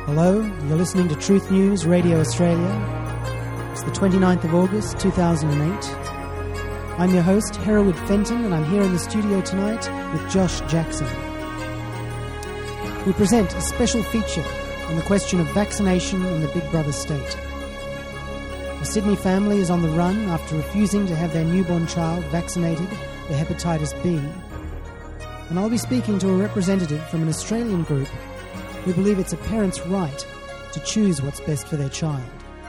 Hello, you're listening to Truth News Radio Australia. It's the 29th of August 2008. I'm your host, Hereward Fenton, and I'm here in the studio tonight with Josh Jackson. We present a special feature on the question of vaccination in the Big Brother state. A Sydney family is on the run after refusing to have their newborn child vaccinated for hepatitis B. And I'll be speaking to a representative from an Australian group who believe it's a parent's right to choose what's best for their child.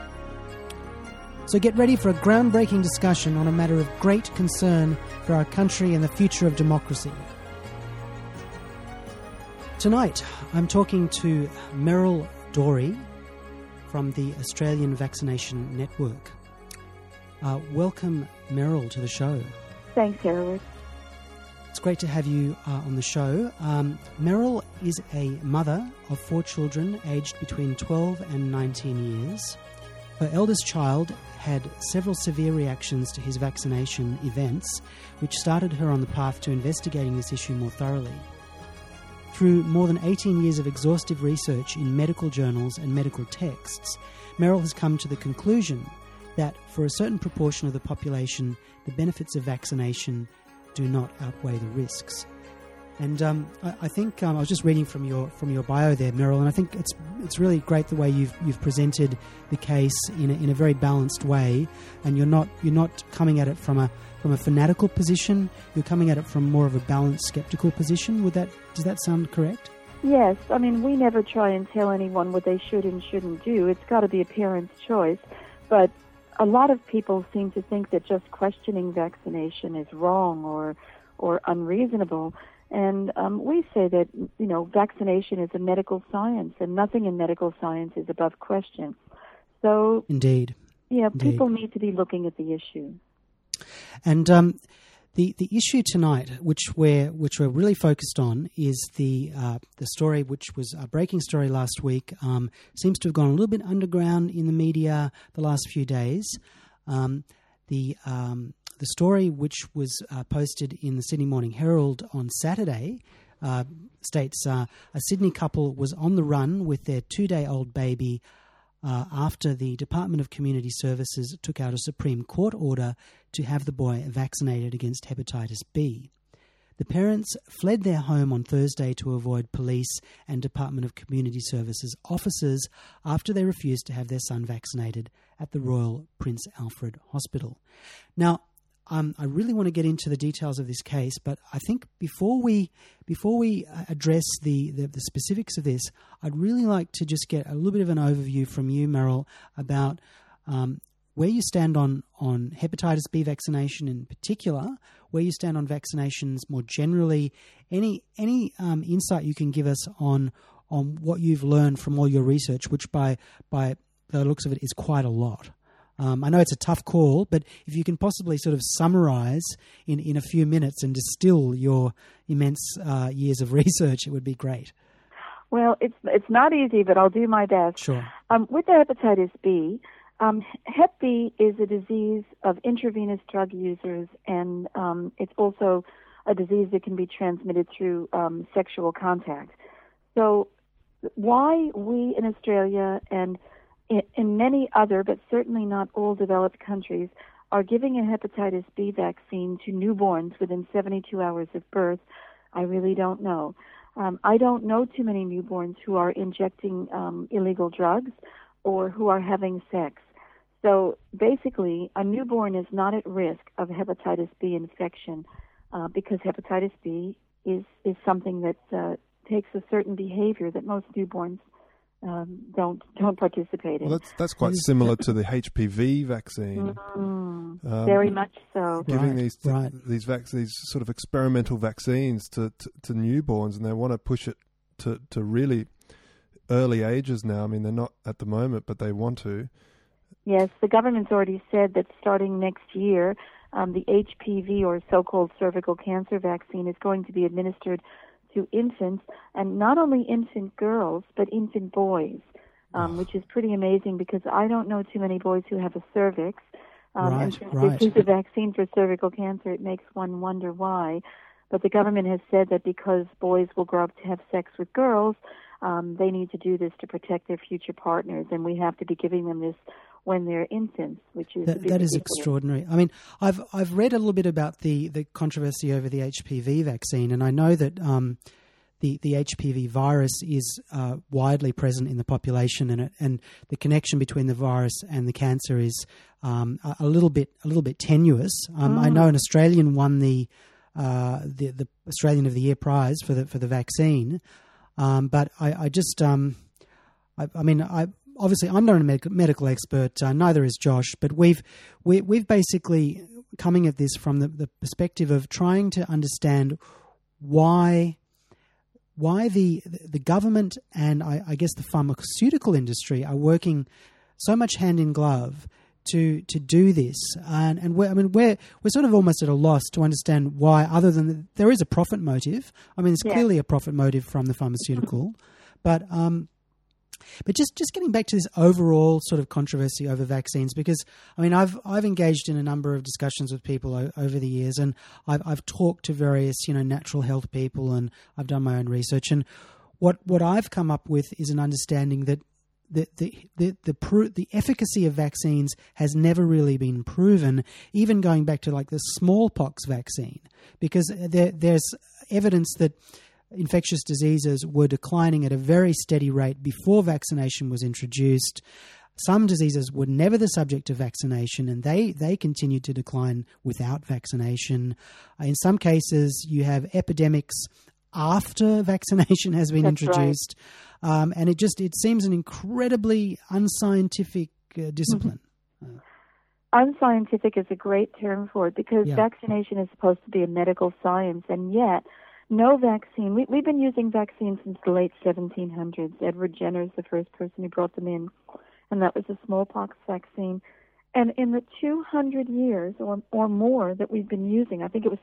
So get ready for a groundbreaking discussion on a matter of great concern for our country and the future of democracy. Tonight, I'm talking to Meryl Dorey from the Australian Vaccination Network. Welcome, Meryl, to the show. Thanks, Hereward. It's great to have you on the show. Meryl is a mother of 4 children aged between 12 and 19 years. Her eldest child had several severe reactions to his vaccination events, which started her on the path to investigating this issue more thoroughly. Through more than 18 years of exhaustive research in medical journals and medical texts, Meryl has come to the conclusion that for a certain proportion of the population, the benefits of vaccination do not outweigh the risks. And I think I was just reading from your bio there, Meryl, and I think it's really great the way you've presented the case in a very balanced way, and you're not coming at it from a fanatical position. You're coming at it from more of a balanced, skeptical position. Does that sound correct? Yes, I mean, we never try and tell anyone what they should and shouldn't do. It's got to be a parent's choice, but a lot of people seem to think that just questioning vaccination is wrong or unreasonable. And we say that, vaccination is a medical science, and nothing in medical science is above question. So, Indeed. People need to be looking at the issue. And the issue tonight, which we're really focused on, is the story, which was a breaking story last week. Seems to have gone a little bit underground in the media the last few days. The story, which was posted in the Sydney Morning Herald on Saturday, states a Sydney couple was on the run with their 2-day-old baby after the Department of Community Services took out a Supreme Court order to have the boy vaccinated against hepatitis B. The parents fled their home on Thursday to avoid police and Department of Community Services officers after they refused to have their son vaccinated at the Royal Prince Alfred Hospital. Now, I really want to get into the details of this case, but I think before we address the specifics of this, I'd really like to just get a little bit of an overview from you, Meryl, about where you stand on hepatitis B vaccination in particular, where you stand on vaccinations more generally, any insight you can give us on what you've learned from all your research, which by the looks of it is quite a lot. I know it's a tough call, but if you can possibly sort of summarize in a few minutes and distill your immense years of research, it would be great. Well, it's not easy, but I'll do my best. Sure. With the hepatitis B, Hep B is a disease of intravenous drug users, and it's also a disease that can be transmitted through sexual contact. So why we in Australia and in many other, but certainly not all developed countries, are giving a hepatitis B vaccine to newborns within 72 hours of birth, I really don't know. I don't know too many newborns who are injecting illegal drugs or who are having sex. So basically, a newborn is not at risk of hepatitis B infection because hepatitis B is something that takes a certain behavior that most newborns don't participate in. Well, that's quite similar to the HPV vaccine. Very much so. Giving these sort of experimental vaccines to newborns, and they want to push it to really early ages now. I mean, they're not at the moment, but they want to. Yes, the government's already said that starting next year, the HPV, or so-called cervical cancer vaccine, is going to be administered to infants, and not only infant girls, but infant boys, which is pretty amazing because I don't know too many boys who have a cervix. And since this is a vaccine for cervical cancer, it makes one wonder why. But the government has said that because boys will grow up to have sex with girls, They need to do this to protect their future partners, and we have to be giving them this when they're infants, which is that is extraordinary. I mean, I've read a little bit about the controversy over the HPV vaccine, and I know that the HPV virus is widely present in the population, and the connection between the virus and the cancer is a little bit tenuous. I know an Australian won the Australian of the Year prize for the vaccine, but I just obviously I'm not a medical expert, neither is Josh, but we've basically coming at this from the perspective of trying to understand why the government and I guess the pharmaceutical industry are working so much hand in glove to do this, and we're sort of almost at a loss to understand why, other than there is a profit motive. I mean, there's clearly a profit motive from the pharmaceutical, but just getting back to this overall sort of controversy over vaccines, because I mean I've engaged in a number of discussions with people over the years, and I've talked to various natural health people, and I've done my own research, and what I've come up with is an understanding that the efficacy of vaccines has never really been proven, even going back to like the smallpox vaccine, because there's evidence that infectious diseases were declining at a very steady rate before vaccination was introduced. Some diseases were never the subject of vaccination, and they continued to decline without vaccination. In some cases, you have epidemics after vaccination has been introduced. Right. And it seems an incredibly unscientific discipline. Unscientific is a great term for it, because vaccination is supposed to be a medical science, and yet no vaccine. We've been using vaccines since the late 1700s. Edward Jenner is the first person who brought them in, and that was the smallpox vaccine. And in the 200 years or more that we've been using, I think it was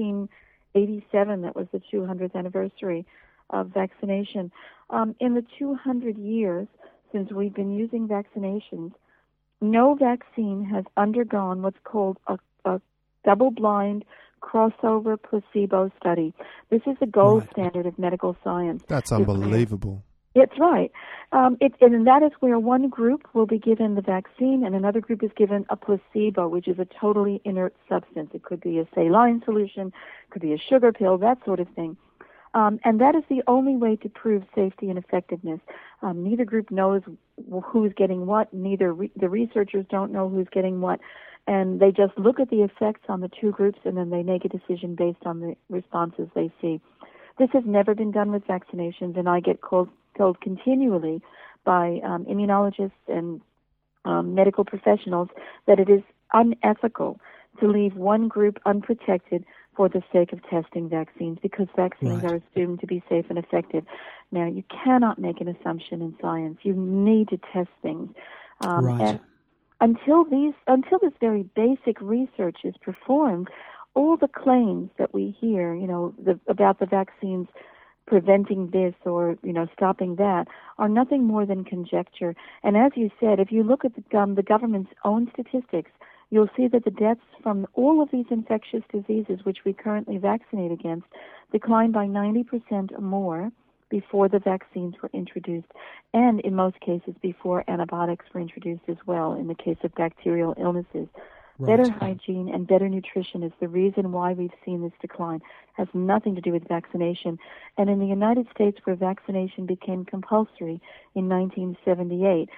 1787 that was the 200th anniversary of vaccination. In the 200 years since we've been using vaccinations, no vaccine has undergone what's called a double-blind crossover placebo study. This is the gold standard of medical science. That's unbelievable. It's right. And that is where one group will be given the vaccine and another group is given a placebo, which is a totally inert substance. It could be a saline solution, could be a sugar pill, that sort of thing. And that is the only way to prove safety and effectiveness. Neither group knows who's getting what. The researchers don't know who's getting what. And they just look at the effects on the two groups, and then they make a decision based on the responses they see. This has never been done with vaccinations, and I get told continually by immunologists and medical professionals that it is unethical to leave one group unprotected for the sake of testing vaccines, because vaccines are assumed to be safe and effective. Now, you cannot make an assumption in science. You need to test things. And until this very basic research is performed, all the claims that we hear, about the vaccines preventing this or, stopping that, are nothing more than conjecture. And as you said, if you look at the government's own statistics, you'll see that the deaths from all of these infectious diseases which we currently vaccinate against declined by 90% or more before the vaccines were introduced, and in most cases before antibiotics were introduced as well, in the case of bacterial illnesses. Better hygiene and better nutrition is the reason why we've seen this decline. It has nothing to do with vaccination. And in the United States, where vaccination became compulsory in 1978,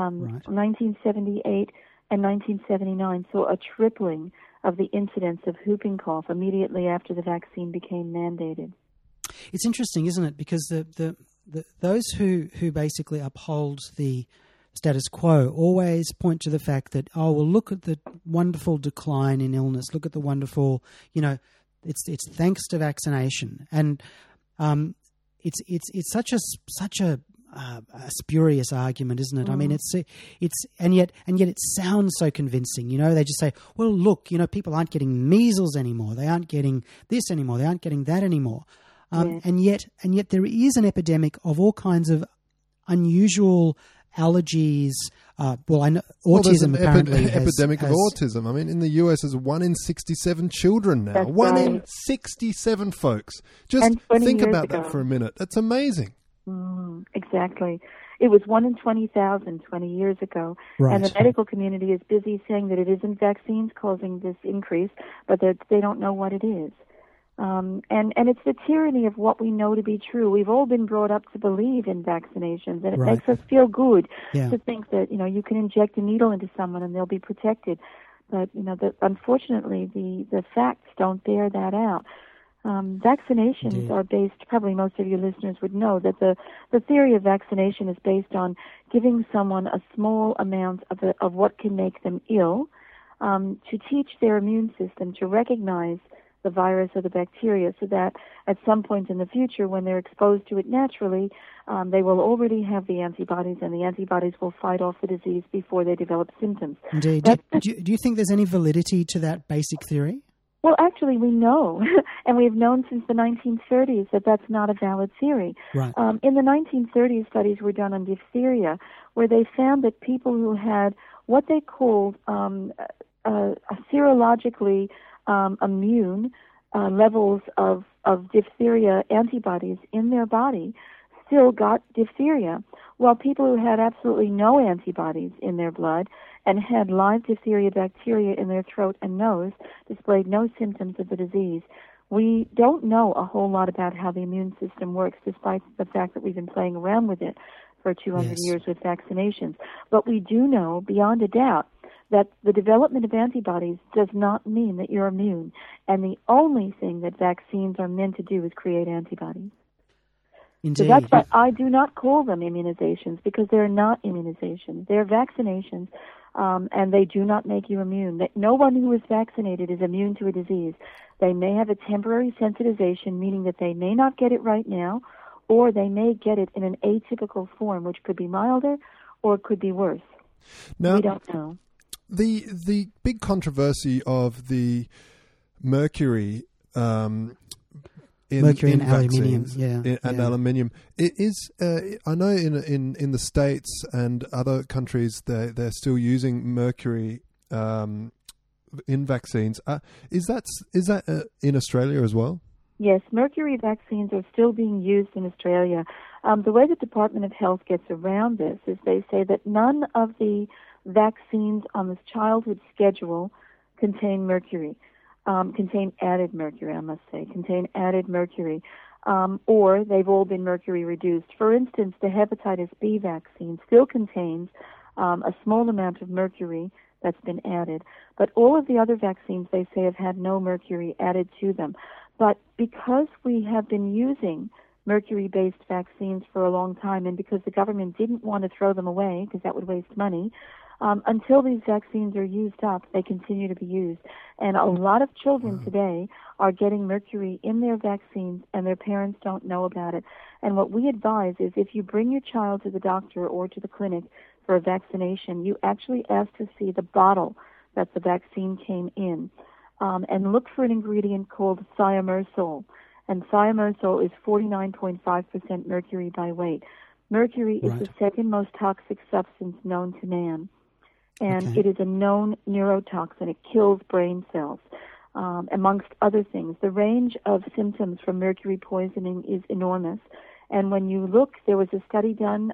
1978 and 1979 saw a tripling of the incidence of whooping cough immediately after the vaccine became mandated. It's interesting, isn't it? Because those who basically uphold the status quo always point to the fact that, look at the wonderful decline in illness. Look at the wonderful, it's thanks to vaccination, and it's such a spurious argument, isn't it? I mean, it's and yet it sounds so convincing. They just say, well, look, people aren't getting measles anymore. They aren't getting this anymore. They aren't getting that anymore. And yet there is an epidemic of all kinds of unusual allergies. I know autism apparently epidemic of autism. I mean, in the US, there's 1 in 67 children now. That's 1 in 67, folks. Just think about that for a minute. That's amazing. exactly. It was 1 in 20,000 20 years ago. Right. And the medical community is busy saying that it isn't vaccines causing this increase, but that they don't know what it is. And it's the tyranny of what we know to be true. We've all been brought up to believe in vaccinations, and it Right. makes us feel good Yeah. to think that, you can inject a needle into someone and they'll be protected. But, unfortunately, the facts don't bear that out. Vaccinations Indeed. are based, probably most of your listeners would know, that the theory of vaccination is based on giving someone a small amount of what can make them ill, to teach their immune system to recognize the virus or the bacteria, so that at some point in the future, when they're exposed to it naturally, they will already have the antibodies, and the antibodies will fight off the disease before they develop symptoms. Indeed. Do you think there's any validity to that basic theory? Well, actually, we know, and we've known since the 1930s that that's not a valid theory. Right. In the 1930s, studies were done on diphtheria, where they found that people who had what they called serologically immune levels of diphtheria antibodies in their body still got diphtheria, while people who had absolutely no antibodies in their blood and had live diphtheria bacteria in their throat and nose displayed no symptoms of the disease. We don't know a whole lot about how the immune system works, despite the fact that we've been playing around with it for 200 Yes. years with vaccinations. But we do know, beyond a doubt, that the development of antibodies does not mean that you're immune. And the only thing that vaccines are meant to do is create antibodies. Indeed. So that's why I do not call them immunizations, because they're not immunizations. They're vaccinations, and they do not make you immune. That no one who is vaccinated is immune to a disease. They may have a temporary sensitization, meaning that they may not get it right now, or they may get it in an atypical form, which could be milder or it could be worse. Now, We don't know. The big controversy of the mercury in Mercury and vaccines, aluminium, and aluminium, it is. I know in the States and other countries they're still using mercury in vaccines. Is that in Australia as well? Yes, mercury vaccines are still being used in Australia. The way the Department of Health gets around this is they say that none of the vaccines on this childhood schedule contain mercury, contain added mercury, contain added mercury, or they've all been mercury reduced. For instance, the hepatitis B vaccine still contains a small amount of mercury that's been added, but all of the other vaccines, they say, have had no mercury added to them. But because we have been using mercury-based vaccines for a long time, and because the government didn't want to throw them away, because that would waste money, until these vaccines are used up, they continue to be used. And a lot of children today are getting mercury in their vaccines, and their parents don't know about it. And what we advise is if you bring your child to the doctor or to the clinic for a vaccination, you actually ask to see the bottle that the vaccine came in, and look for an ingredient called thimerosal. And thimerosal is 49.5% mercury by weight. Mercury is the second most toxic substance known to man. And it is a known neurotoxin. It kills brain cells, amongst other things. The range of symptoms from mercury poisoning is enormous. And when you look, there was a study done,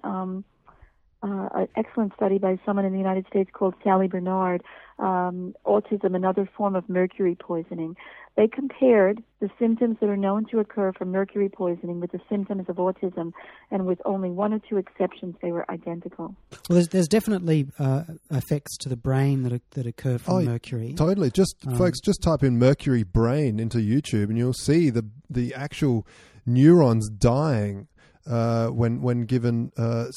an excellent study by someone in the United States called Sally Bernard, autism, another form of mercury poisoning. They compared the symptoms that are known to occur from mercury poisoning with the symptoms of autism, and with only one or two exceptions, they were identical. Well, there's definitely effects to the brain that occur from mercury. Totally. Folks, just type in mercury brain into YouTube, and you'll see the actual neurons dying when given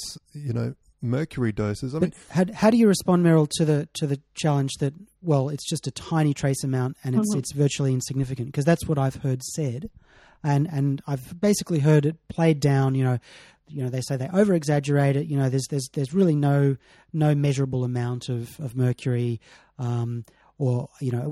mercury doses. I mean, how do you respond, Meryl, to the challenge that, well, it's just a tiny trace amount and it's virtually insignificant? Because that's what I've heard said, and I've basically heard it played down. They say they over exaggerate it. There's really no measurable amount of mercury. or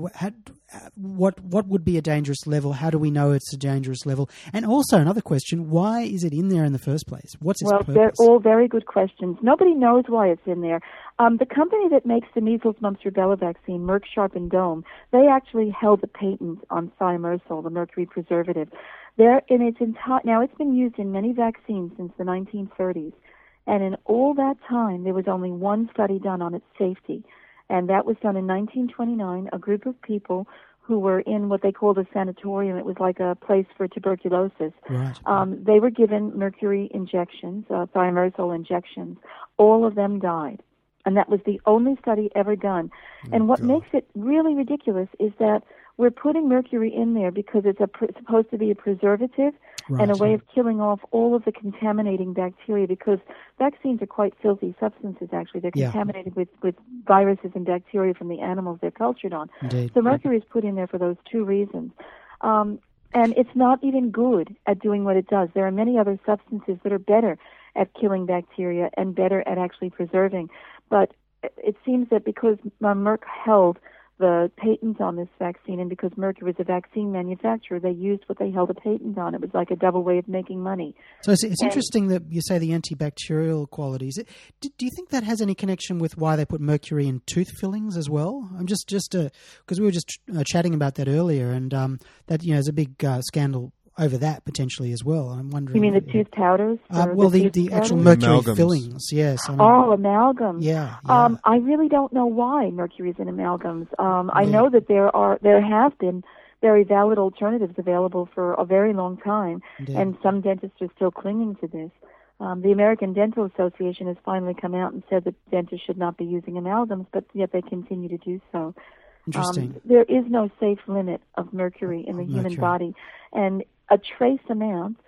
what would be a dangerous level? How do we know it's a dangerous level? And also another question: why is it in there in the first place? What's its purpose? They're all very good questions. Nobody knows why it's in there. The company that makes the measles, mumps, rubella vaccine, Merck Sharp and Dohme, they actually held the patent on thimerosal, the mercury preservative. Now it's been used in many vaccines since the 1930s, and in all that time there was only one study done on its safety, and that was done in 1929. A group of people who were in what they called a sanatorium. It was like a place for tuberculosis. Right. They were given mercury injections, thimerosal injections. All of them died. And that was the only study ever done. And what makes it really ridiculous is that we're putting mercury in there because it's supposed to be a preservative and a way of killing off all of the contaminating bacteria, because vaccines are quite filthy substances, actually. They're contaminated with viruses and bacteria from the animals they're cultured on. Indeed. So mercury is put in there for those two reasons. And it's not even good at doing what it does. There are many other substances that are better at killing bacteria and better at actually preserving. But it seems that because Merck held the patent on this vaccine, and because Merck was a vaccine manufacturer, they used what they held a patent on. It was like a double way of making money. So it's interesting that you say the antibacterial qualities. Do you think that has any connection with why they put mercury in tooth fillings as well? I'm just because we were just chatting about that earlier, and that is a big scandal over that potentially as well. I'm wondering. You mean the tooth powders? The actual mercury amalgams. fillings, yes. Amalgams. Yeah. I really don't know why mercury is in amalgams. I know that there have been very valid alternatives available for a very long time, and some dentists are still clinging to this. The American Dental Association has finally come out and said that dentists should not be using amalgams, but yet they continue to do so. Interesting. There is no safe limit of mercury in the human body, and a trace amount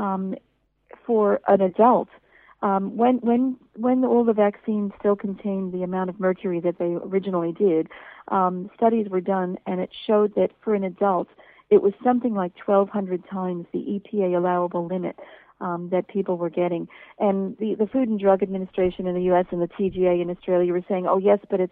for an adult. When all the vaccines still contained the amount of mercury that they originally did, studies were done, and it showed that for an adult, it was something like 1,200 times the EPA allowable limit that people were getting. And the Food and Drug Administration in the U.S. and the TGA in Australia were saying, "Oh yes, but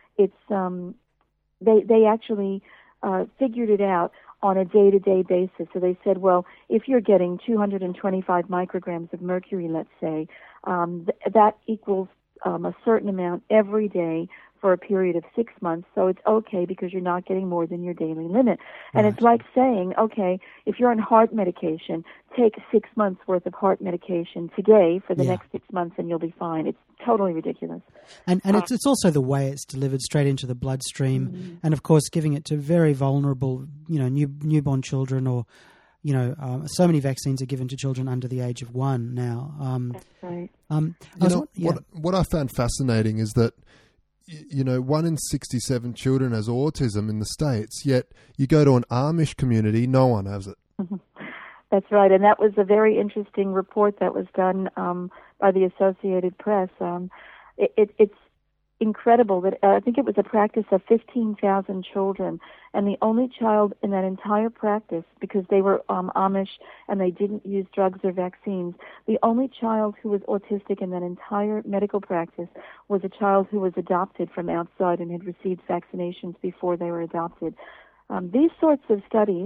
they actually figured it out on a day-to-day basis." So they said, well, if you're getting 225 micrograms of mercury, let's say, that equals a certain amount every day for a period of 6 months. So it's okay because you're not getting more than your daily limit. And it's like saying, okay, if you're on heart medication, take 6 months worth of heart medication today for the next 6 months and you'll be fine. It's totally ridiculous. And it's also the way it's delivered straight into the bloodstream, and of course giving it to very vulnerable, newborn children, or so many vaccines are given to children under the age of 1 now. That's right. What I found fascinating is that 1 in 67 children has autism in the States, yet you go to an Amish community, no one has it. That's right, and that was a very interesting report that was done by the Associated Press. It's incredible that I think it was a practice of 15,000 children, and the only child in that entire practice, because they were Amish and they didn't use drugs or vaccines, the only child who was autistic in that entire medical practice was a child who was adopted from outside and had received vaccinations before they were adopted. These sorts of studies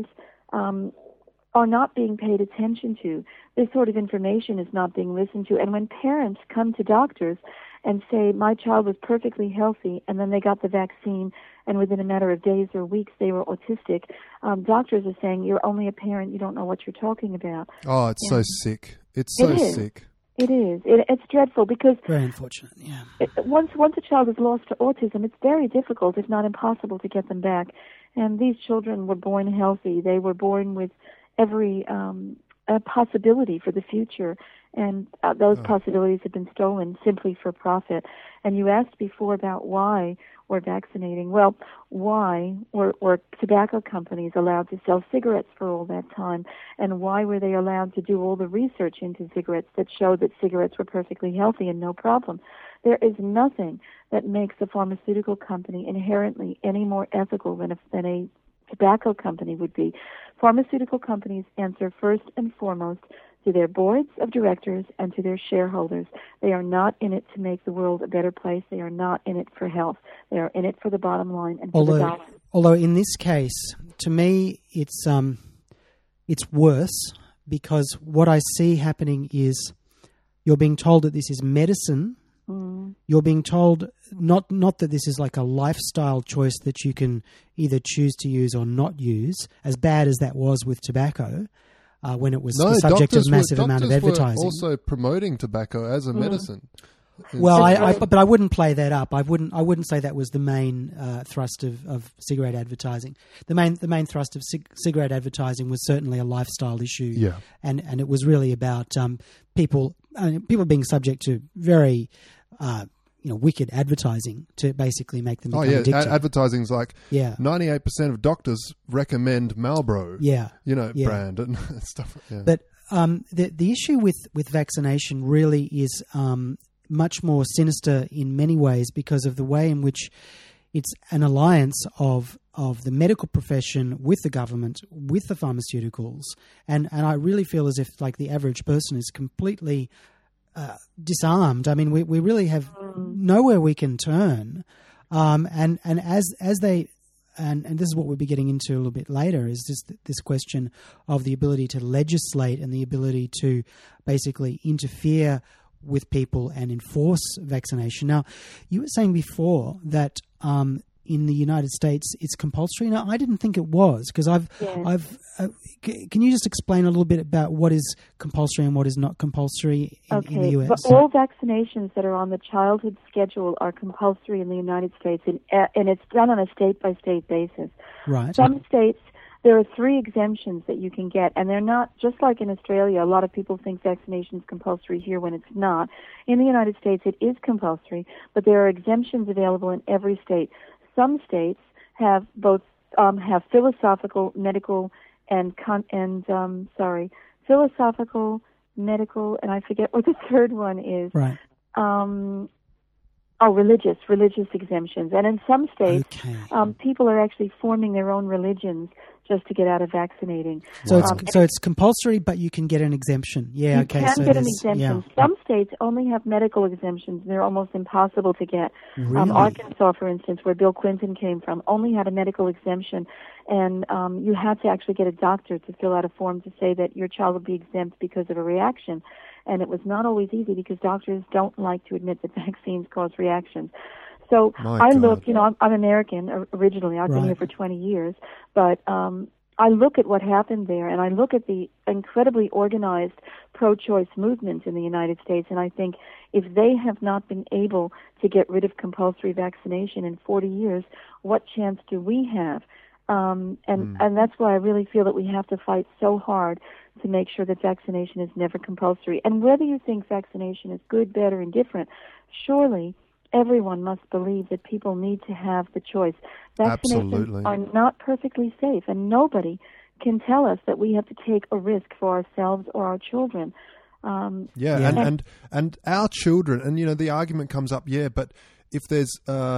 are not being paid attention to. This sort of information is not being listened to. And when parents come to doctors and say, my child was perfectly healthy, and then they got the vaccine, and within a matter of days or weeks they were autistic, doctors are saying, you're only a parent, you don't know what you're talking about. Oh, it's so sick. It's so sick. It is. It's dreadful because... Very unfortunate, yeah. Once a child is lost to autism, it's very difficult, if not impossible, to get them back. And these children were born healthy. They were born with every possibility for the future, and those possibilities have been stolen simply for profit. And you asked before about why we're vaccinating. Well, why were tobacco companies allowed to sell cigarettes for all that time, and why were they allowed to do all the research into cigarettes that showed that cigarettes were perfectly healthy and no problem? There is nothing that makes a pharmaceutical company inherently any more ethical than a tobacco company would be. Pharmaceutical companies answer first and foremost to their boards of directors and to their shareholders. They are not in it to make the world a better place. They are not in it for health. They are in it for the bottom line and for the dollar. Although in this case, to me, it's worse, because what I see happening is you're being told that this is medicine. You're being told not that this is like a lifestyle choice that you can either choose to use or not use, as bad as that was with tobacco, when it was the subject of massive amount of advertising. Were also promoting tobacco as a medicine. Well, but I wouldn't play that up. I wouldn't say that was the main thrust of cigarette advertising. The main thrust of cigarette advertising was certainly a lifestyle issue, and it was really about people being subject to very wicked advertising to basically make them become addicted. Advertising's like 98% of doctors recommend Marlboro, brand and stuff. Yeah. But the issue with vaccination really is much more sinister in many ways, because of the way in which it's an alliance of the medical profession with the government, with the pharmaceuticals, and I really feel as if like the average person is completely disarmed. I mean, we really have nowhere we can turn, and as they and this is what we'll be getting into a little bit later, is this question of the ability to legislate and the ability to basically interfere with people and enforce vaccination. Now, you were saying before that in the United States it's compulsory. Now, I didn't think it was, because can you just explain a little bit about what is compulsory and what is not compulsory in the US? But all vaccinations that are on the childhood schedule are compulsory in the United States, and it's done on a state-by-state basis. Right. Some states, there are 3 exemptions that you can get, and they're not, just like in Australia, a lot of people think vaccination is compulsory here when it's not. In the United States, it is compulsory, but there are exemptions available in every state. Some states have both have philosophical, medical, philosophical, medical, and I forget what the third one is. Right. Religious exemptions. And in some states, people are actually forming their own religions just to get out of vaccinating. So it's compulsory, but you can get an exemption. Yeah, you can get an exemption. Yeah. Some states only have medical exemptions, and they're almost impossible to get. Really? Arkansas, for instance, where Bill Clinton came from, only had a medical exemption, and you had to actually get a doctor to fill out a form to say that your child would be exempt because of a reaction. And it was not always easy, because doctors don't like to admit that vaccines cause reactions. So look, I'm American originally. I've been here for 20 years. But I look at what happened there, and I look at the incredibly organized pro-choice movement in the United States, and I think if they have not been able to get rid of compulsory vaccination in 40 years, what chance do we have? And that's why I really feel that we have to fight so hard to make sure that vaccination is never compulsory. And whether you think vaccination is good, bad, or indifferent, surely everyone must believe that people need to have the choice. Vaccinations are not perfectly safe, and nobody can tell us that we have to take a risk for ourselves or our children. And our children, and the argument comes up, but if there's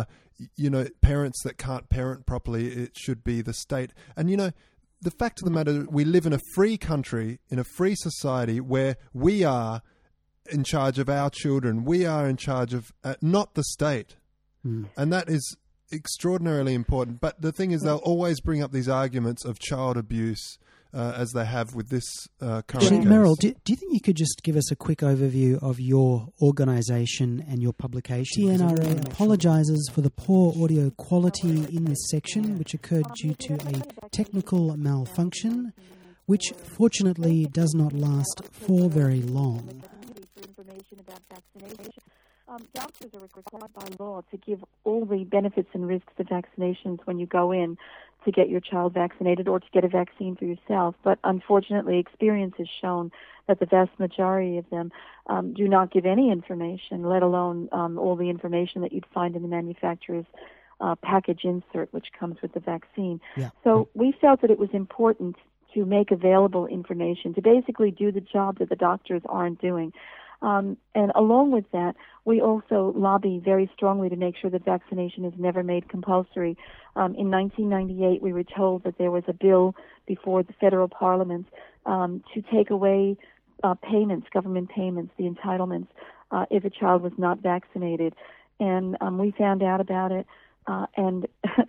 parents that can't parent properly, it should be the state. And the fact of the matter, we live in a free country, in a free society, where we are in charge of our children. We are in charge of, not the state. And that is extraordinarily important. But the thing is, they'll always bring up these arguments of child abuse, as they have with this current case. Meryl, do you think you could just give us a quick overview of your organisation and your publication? TNRA apologises for the poor audio quality in this section, which occurred due to a technical malfunction, which fortunately does not last for very long. Information about vaccination. Doctors are required by law to give all the benefits and risks of vaccinations when you go in to get your child vaccinated or to get a vaccine for yourself. But unfortunately, experience has shown that the vast majority of them do not give any information, let alone all the information that you'd find in the manufacturer's package insert, which comes with the vaccine. Yeah. So we felt that it was important to make available information, to basically do the job that the doctors aren't doing. And along with that, we also lobby very strongly to make sure that vaccination is never made compulsory. In 1998, we were told that there was a bill before the federal parliament to take away payments, government payments, the entitlements, if a child was not vaccinated. And we found out about it and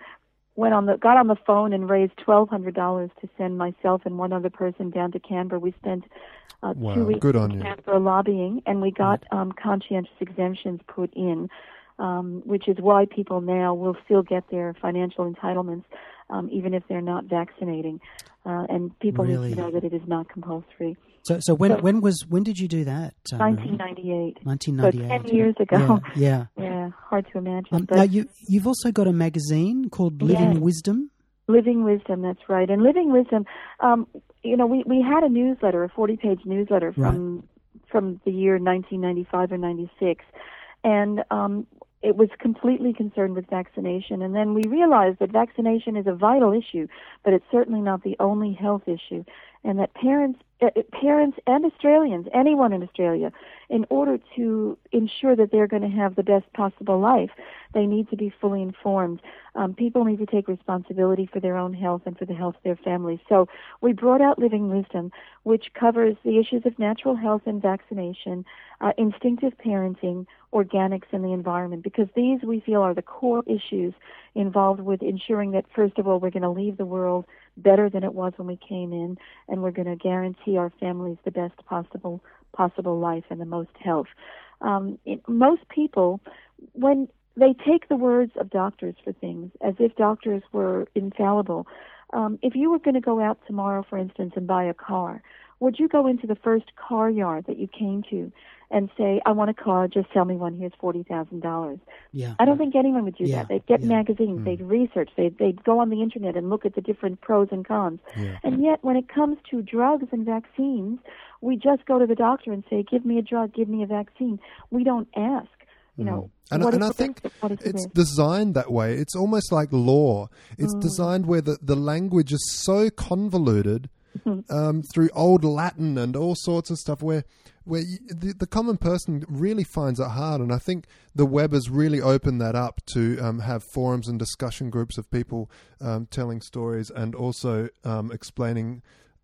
got on the phone and raised $1,200 to send myself and one other person down to Canberra. We spent 2 weeks in Canberra lobbying, and we got conscientious exemptions put in, which is why people now will still get their financial entitlements even if they're not vaccinating. And people need to know that it is not compulsory. So when did you do that? 1998. 1998. So 10 years ago. Yeah. Yeah, hard to imagine. Now you've also got a magazine called Living Wisdom. Living Wisdom, that's right. And Living Wisdom, we had a newsletter, a 40-page newsletter from the year 1995 or 96, and it was completely concerned with vaccination. And then we realized that vaccination is a vital issue, but it's certainly not the only health issue, and that parents and Australians, anyone in Australia, in order to ensure that they're going to have the best possible life, they need to be fully informed. People need to take responsibility for their own health and for the health of their families. So we brought out Living Wisdom, which covers the issues of natural health and vaccination, instinctive parenting, organics, and the environment, because these, we feel, are the core issues involved with ensuring that, first of all, we're going to leave the world better than it was when we came in, and we're going to guarantee our families the best possible life and the most health. Most people, when they take the words of doctors for things as if doctors were infallible. If you were going to go out tomorrow, for instance, and buy a car, would you go into the first car yard that you came to and say, I want a car, just sell me one, here's $40,000? Yeah. I don't think anyone would do that. They'd get magazines, they'd research, they'd go on the internet and look at the different pros and cons. Yeah. And yet, when it comes to drugs and vaccines, we just go to the doctor and say, give me a drug, give me a vaccine. We don't ask. And I think it's designed that way. It's almost like law. It's designed where the language is so convoluted through old Latin and all sorts of stuff where the common person really finds it hard. And I think the web has really opened that up to have forums and discussion groups of people telling stories and also explaining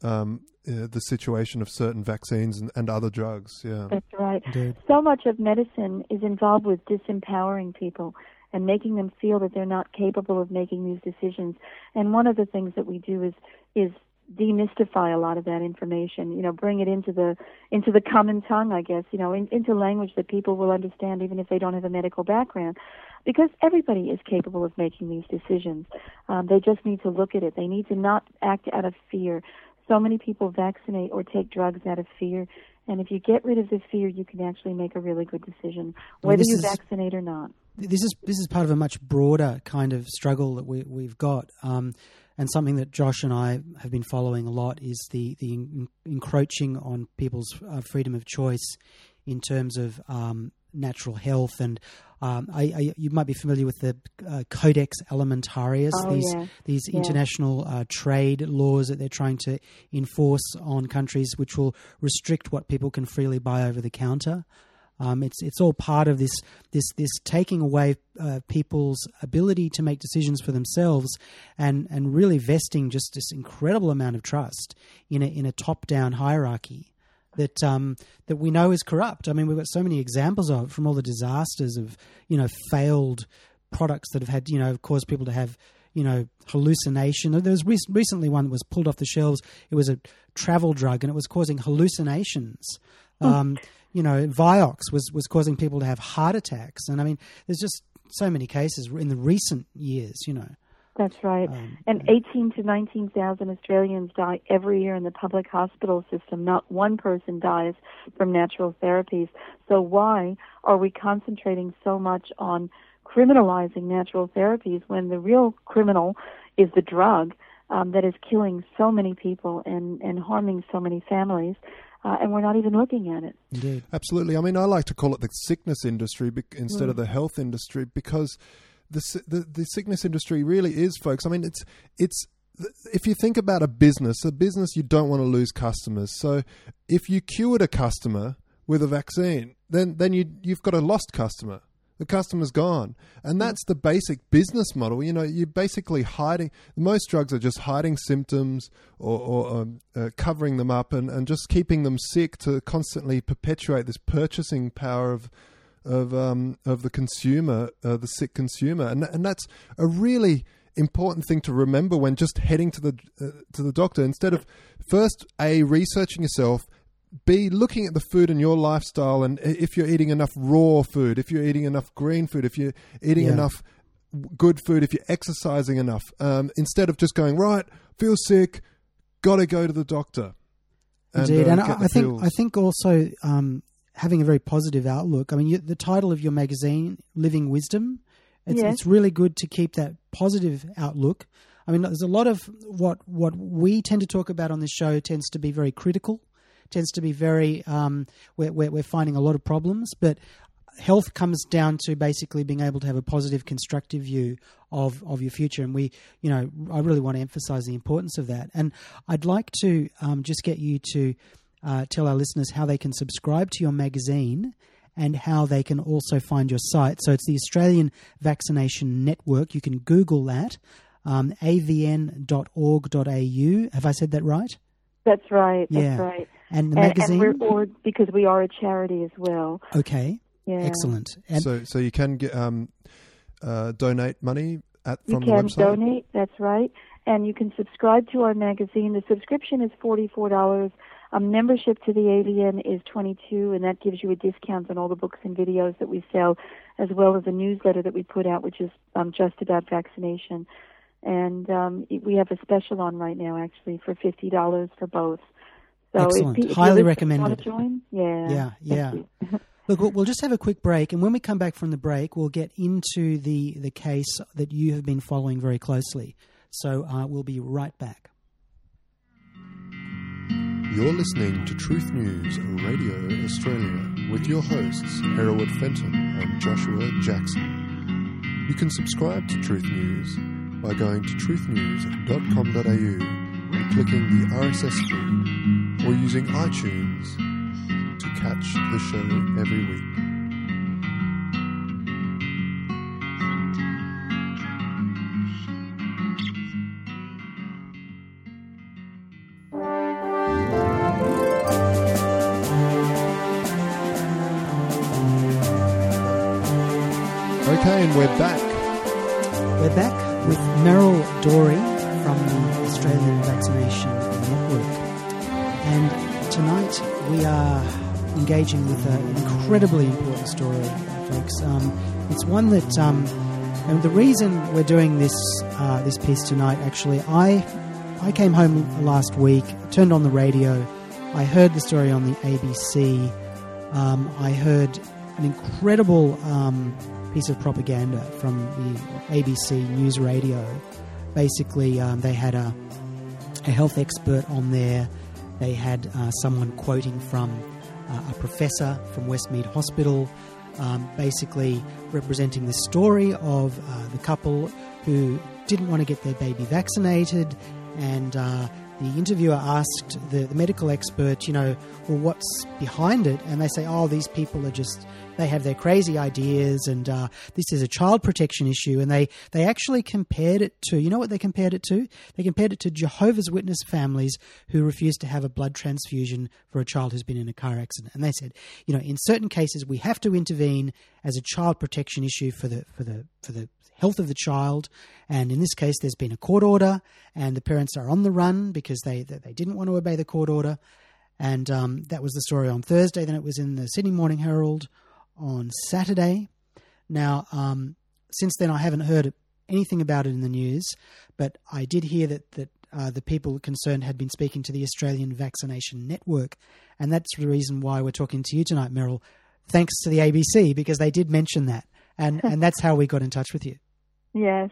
the situation of certain vaccines and other drugs. Yeah, that's right. Indeed. So much of medicine is involved with disempowering people and making them feel that they're not capable of making these decisions. And one of the things that we do is demystify a lot of that information. Bring it into the common tongue, I guess. Into language that people will understand, even if they don't have a medical background. Because everybody is capable of making these decisions. They just need to look at it. They need to not act out of fear. So many people vaccinate or take drugs out of fear, and if you get rid of the fear, you can actually make a really good decision, whether you vaccinate or not. This is part of a much broader kind of struggle that we've got, and something that Josh and I have been following a lot is the encroaching on people's freedom of choice in terms of natural health. And you might be familiar with the Codex Alimentarius, these international trade laws that they're trying to enforce on countries, which will restrict what people can freely buy over the counter. It's all part of this taking away people's ability to make decisions for themselves, and really vesting just this incredible amount of trust in a top-down hierarchy that we know is corrupt. I mean, we've got so many examples of it from all the disasters of failed products that have had caused people to have hallucination. There was recently one that was pulled off the shelves. It was a travel drug and it was causing hallucinations. Vioxx was causing people to have heart attacks. And I mean, there's just so many cases in the recent years, That's right. And 18 to 19,000 Australians die every year in the public hospital system. Not one person dies from natural therapies. So why are we concentrating so much on criminalizing natural therapies when the real criminal is the drug that is killing so many people and harming so many families? And we're not even looking at it. Indeed. Absolutely. I mean, I like to call it the sickness industry instead of the health industry, because the sickness industry really is, folks. I mean, it's if you think about a business you don't want to lose customers. So if you cured a customer with a vaccine, then you've got a lost customer. the customer's gone. And that's the basic business model. You know, you're basically hiding. Most drugs are just hiding symptoms or covering them up and just keeping them sick to constantly perpetuate this purchasing power of the consumer, the sick consumer. And that's a really important thing to remember when just heading to the doctor. Instead of first, researching yourself, B, looking at the food in your lifestyle, and if you're eating enough raw food, if you're eating enough green food, if you're eating enough good food, if you're exercising enough, instead of just going, right, feel sick, got to go to the doctor. Indeed, and I think also having a very positive outlook. I mean, the title of your magazine, Living Wisdom, it's really good to keep that positive outlook. I mean, there's a lot of what we tend to talk about on this show tends to be very critical, tends to be very we're finding a lot of problems, but health comes down to basically being able to have a positive, constructive view of your future. And I really want to emphasize the importance of that. And I'd like to just get you to tell our listeners how they can subscribe to your magazine and how they can also find your site. So it's the Australian Vaccination Network. You can Google that, avn.org.au. Have I said that right? That's right. Yeah. That's right. And the magazine? And because we are a charity as well. Okay. Yeah. Excellent. And so you can get, donate money from the website? You can donate, that's right. And you can subscribe to our magazine. The subscription is $44. Membership to the AVN is $22, and that gives you a discount on all the books and videos that we sell, as well as a newsletter that we put out, which is just about vaccination. And we have a special on right now, actually, for $50 for both. So excellent. Highly recommended. Want to join? Yeah. Look, we'll just have a quick break, and when we come back from the break, we'll get into the case that you have been following very closely. So we'll be right back. You're listening to Truth News Radio Australia with your hosts, Hereward Fenton and Joshua Jackson. You can subscribe to Truth News by going to truthnews.com.au and clicking the RSS feed, or using iTunes to catch the show every week. Okay, and we're back. We're back with Meryl Dorey from the Australian Vaccination Network. And tonight we are engaging with an incredibly important story, folks. It's one that, and the reason we're doing this piece tonight, actually, I came home last week, turned on the radio, I heard the story on the ABC. I heard an incredible piece of propaganda from the ABC News Radio. Basically, they had a health expert on there. They had someone quoting from a professor from Westmead Hospital, basically representing the story of the couple who didn't want to get their baby vaccinated, and the interviewer asked the medical expert, well, what's behind it? And they say, these people are they have their crazy ideas, and this is a child protection issue. And they actually compared it to, you know what they compared it to? They compared it to Jehovah's Witness families who refuse to have a blood transfusion for a child who's been in a car accident. And they said, in certain cases we have to intervene as a child protection issue for the health of the child, and in this case there's been a court order and the parents are on the run because they didn't want to obey the court order. And that was the story on Thursday. Then it was in the Sydney Morning Herald on Saturday. Now, since then I haven't heard anything about it in the news, but I did hear that the people concerned had been speaking to the Australian Vaccination Network, and that's the reason why we're talking to you tonight, Meryl, thanks to the ABC, because they did mention that, and that's how we got in touch with you. Yes.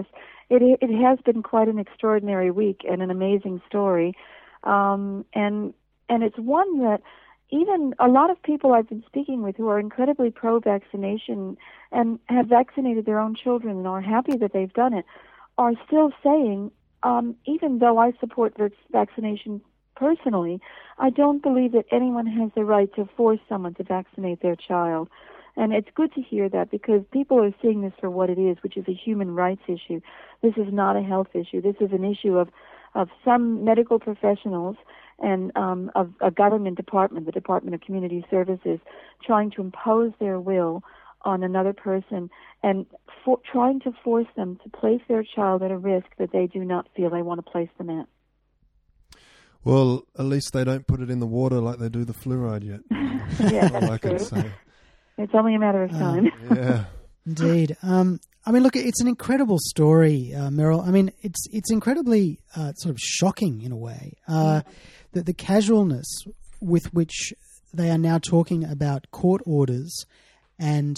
It has been quite an extraordinary week and an amazing story, and it's one that even a lot of people I've been speaking with who are incredibly pro-vaccination and have vaccinated their own children and are happy that they've done it, are still saying, even though I support vaccination personally, I don't believe that anyone has the right to force someone to vaccinate their child. And it's good to hear that, because people are seeing this for what it is, which is a human rights issue. This is not a health issue. This is an issue of some medical professionals and of a government department, the Department of Community Services, trying to impose their will on another person and trying to force them to place their child at a risk that they do not feel they want to place them at. Well, at least they don't put it in the water like they do the fluoride yet. Yeah, That's all I can true. say. It's only a matter of time. Yeah. Indeed. I mean, look, it's an incredible story, Meryl. I mean, it's incredibly sort of shocking in a way that the casualness with which they are now talking about court orders and,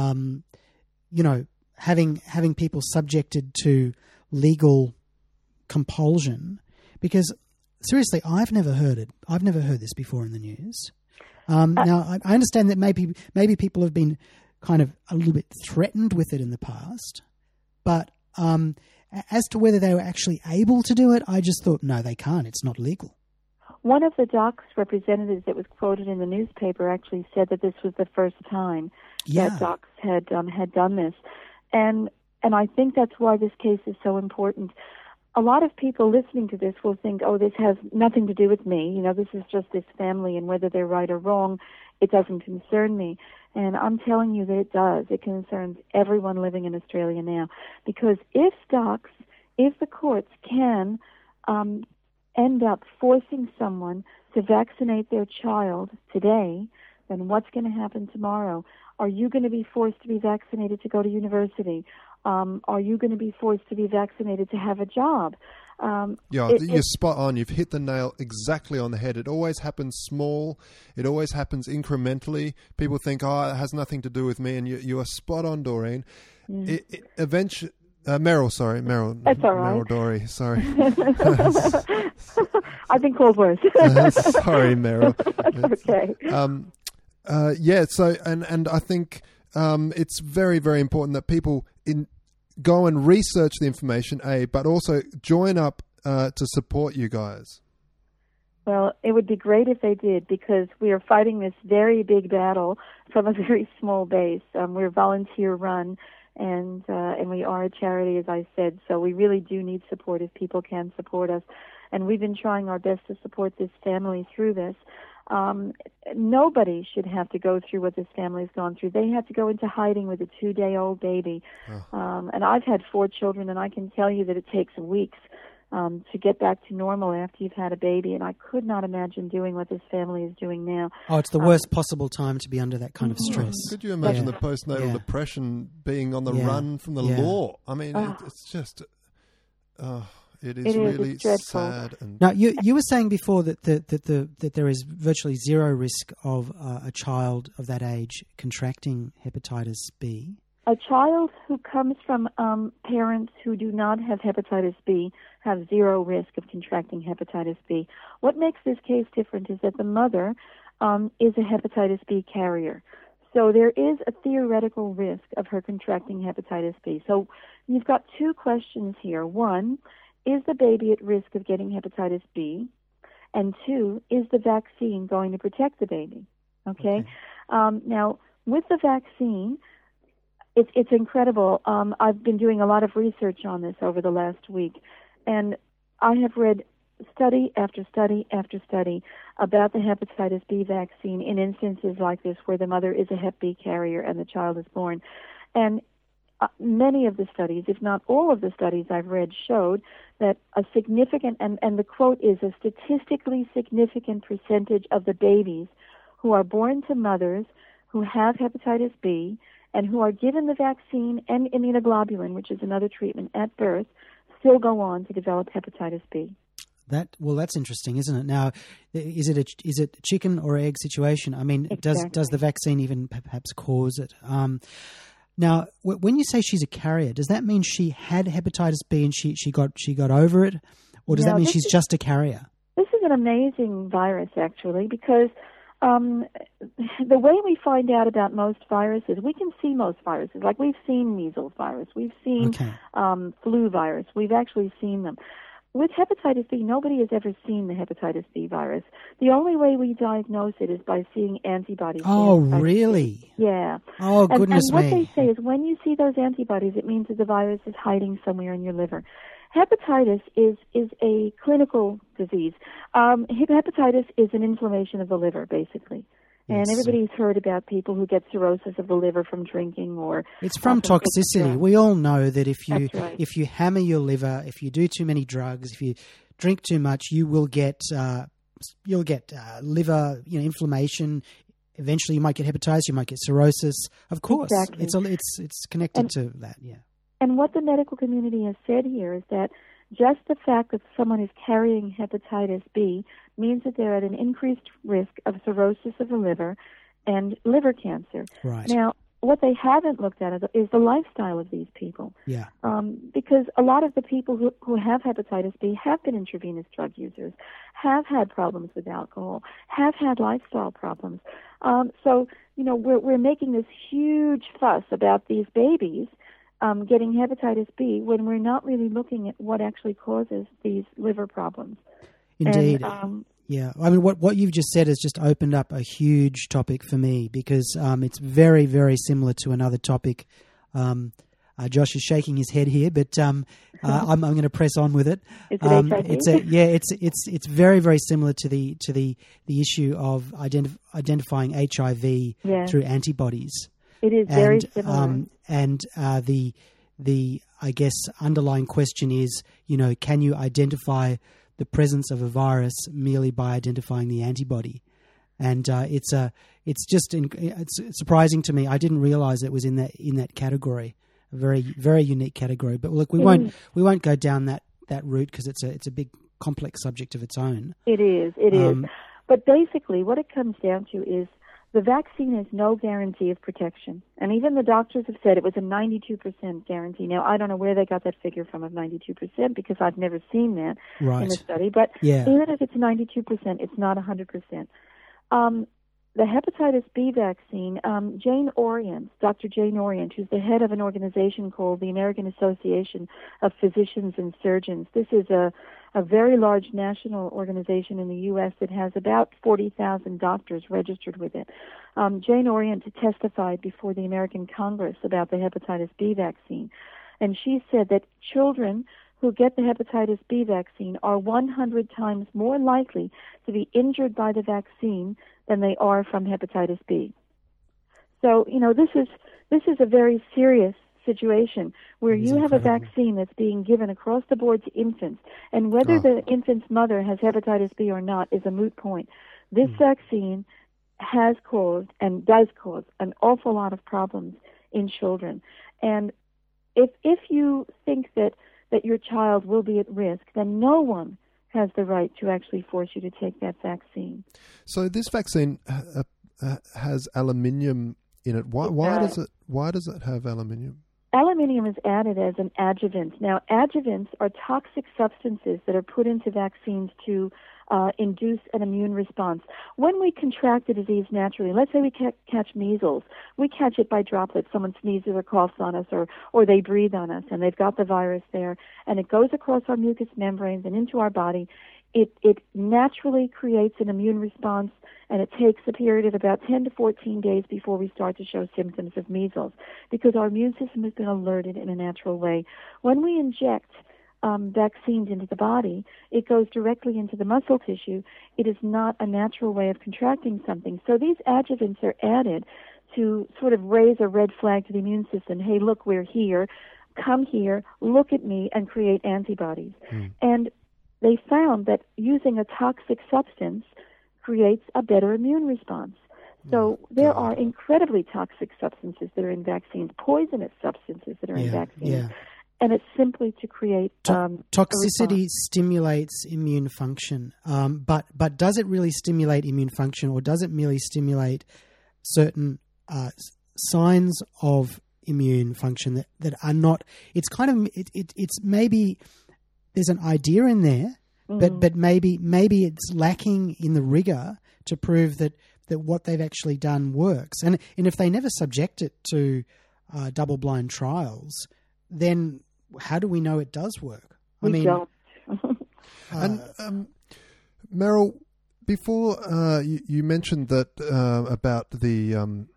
having people subjected to legal compulsion. Because seriously, I've never heard it. I've never heard this before in the news. Now, I understand that maybe people have been kind of a little bit threatened with it in the past, but as to whether they were actually able to do it, I just thought, no, they can't. It's not legal. One of the DOC's representatives that was quoted in the newspaper actually said that this was the first time that DOC's had done this, and I think that's why this case is so important. A lot of people listening to this will think, oh, this has nothing to do with me. You know, this is just this family, and whether they're right or wrong, it doesn't concern me. And I'm telling you that it does. It concerns everyone living in Australia now. Because if the courts can end up forcing someone to vaccinate their child today, then what's going to happen tomorrow? Are you going to be forced to be vaccinated to go to university? Are you going to be forced to be vaccinated to have a job? You're spot on. You've hit the nail exactly on the head. It always happens small. It always happens incrementally. People think, it has nothing to do with me, and you are spot on, Doreen. Eventually, Meryl. That's all right. Meryl Dorey, sorry. I've been called worse. Sorry, Meryl. That's okay. So I think it's very, very important that people go and research the information, but also join up to support you guys. Well, it would be great if they did, because we are fighting this very big battle from a very small base. We're volunteer run, and we are a charity, as I said, so we really do need support if people can support us. And we've been trying our best to support this family through this. Nobody should have to go through what this family's gone through. They had to go into hiding with a 2-day-old baby. And I've had 4 children, and I can tell you that it takes weeks to get back to normal after you've had a baby, and I could not imagine doing what this family is doing now. Oh, it's the worst possible time to be under that kind of stress. Could you imagine the postnatal depression being on the run from the law? I mean, it's just... It is really sad. And now, you were saying before that there is virtually zero risk of a child of that age contracting hepatitis B. A child who comes from parents who do not have hepatitis B have zero risk of contracting hepatitis B. What makes this case different is that the mother is a hepatitis B carrier. So there is a theoretical risk of her contracting hepatitis B. So you've got 2 questions here. One, is the baby at risk of getting hepatitis B? And 2, is the vaccine going to protect the baby? Okay. Now, with the vaccine, it's incredible. I've been doing a lot of research on this over the last week, and I have read study after study after study about the hepatitis B vaccine in instances like this where the mother is a hep B carrier and the child is born. And many of the studies, if not all of the studies I've read, showed that a significant, and the quote is, a statistically significant percentage of the babies who are born to mothers who have hepatitis B and who are given the vaccine and immunoglobulin, which is another treatment, at birth, still go on to develop hepatitis B. That's interesting, isn't it? Now, is it a chicken or egg situation? I mean, exactly. Does the vaccine even perhaps cause it? Now, when you say she's a carrier, does that mean she had hepatitis B and she got over it, or does that mean she's just a carrier? This is an amazing virus, actually, because the way we find out about most viruses, we can see most viruses. Like, we've seen measles virus, we've seen flu virus, we've actually seen them. with hepatitis B, nobody has ever seen the hepatitis B virus. The only way we diagnose it is by seeing antibodies. Oh, really? Yeah. Oh, goodness and what me. they say is when you see those antibodies, it means that the virus is hiding somewhere in your liver. Hepatitis is a clinical disease. Hepatitis is an inflammation of the liver, basically. And Yes. everybody's heard about people who get cirrhosis of the liver from drinking or... It's from from toxicity. drugs. We all know that if That's right. you hammer your liver, if you do too many drugs, if you drink too much, you will get liver inflammation. Eventually, you might get hepatitis. You might get cirrhosis. Of course, Exactly. it's connected to that. Yeah. And what the medical community has said here is that just the fact that someone is carrying hepatitis B means that they're at an increased risk of cirrhosis of the liver and liver cancer. Right. Now, what they haven't looked at is the lifestyle of these people. Yeah. Because a lot of the people who have hepatitis B have been intravenous drug users, have had problems with alcohol, have had lifestyle problems. So, we're making this huge fuss about these babies getting hepatitis B when we're not really looking at what actually causes these liver problems. Indeed. And, yeah. I mean, what you've just said has just opened up a huge topic for me because it's very, very similar to another topic. Josh is shaking his head here, but I'm going to press on with it. Is it HIV? It's very, very similar to the issue of identifying HIV through antibodies. It is very similar. And the I guess underlying question is, can you identify the presence of a virus merely by identifying the antibody? And it's surprising to me. I didn't realize it was in that category, a very, very unique category. But look, we won't go down that route because it's a big complex subject of its own. It is. But basically, what it comes down to is the vaccine has no guarantee of protection. And even the doctors have said it was a 92% guarantee. Now, I don't know where they got that figure from of 92% because I've never seen that in the study. But even if it's 92%, it's not 100%. The hepatitis B vaccine, Dr. Jane Orient, who's the head of an organization called the American Association of Physicians and Surgeons. This is a very large national organization in the U.S. that has about 40,000 doctors registered with it. Jane Orient testified before the American Congress about the hepatitis B vaccine, and she said that children who get the hepatitis B vaccine are 100 times more likely to be injured by the vaccine than they are from hepatitis B. So, this is a very serious situation where you have a vaccine that's being given across the board to infants, and whether the infant's mother has hepatitis B or not is a moot point. This vaccine has caused and does cause an awful lot of problems in children. And if you think that your child will be at risk, then no one has the right to actually force you to take that vaccine. So this vaccine has aluminium in it. Why does it have aluminium? Aluminium is added as an adjuvant. Now, adjuvants are toxic substances that are put into vaccines to induce an immune response. When we contract a disease naturally, let's say we catch measles, we catch it by droplets. Someone sneezes or coughs on us or they breathe on us and they've got the virus there, and it goes across our mucous membranes and into our body. It naturally creates an immune response, and it takes a period of about 10 to 14 days before we start to show symptoms of measles because our immune system has been alerted in a natural way. When we inject vaccines into the body, it goes directly into the muscle tissue. It is not a natural way of contracting something. So these adjuvants are added to sort of raise a red flag to the immune system. Hey, look, we're here. Come here, look at me, and create antibodies. And they found that using a toxic substance creates a better immune response. So there are incredibly toxic substances that are in vaccines, poisonous substances that are in vaccines. Yeah. And it's simply to create toxicity stimulates immune function. But does it really stimulate immune function, or does it merely stimulate certain signs of immune function that are not? It's kind of it's maybe there's an idea in there, but maybe it's lacking in the rigor to prove that what they've actually done works. And if they never subject it to double-blind trials, then how do we know it does work? We don't. And Meryl, before you mentioned that about the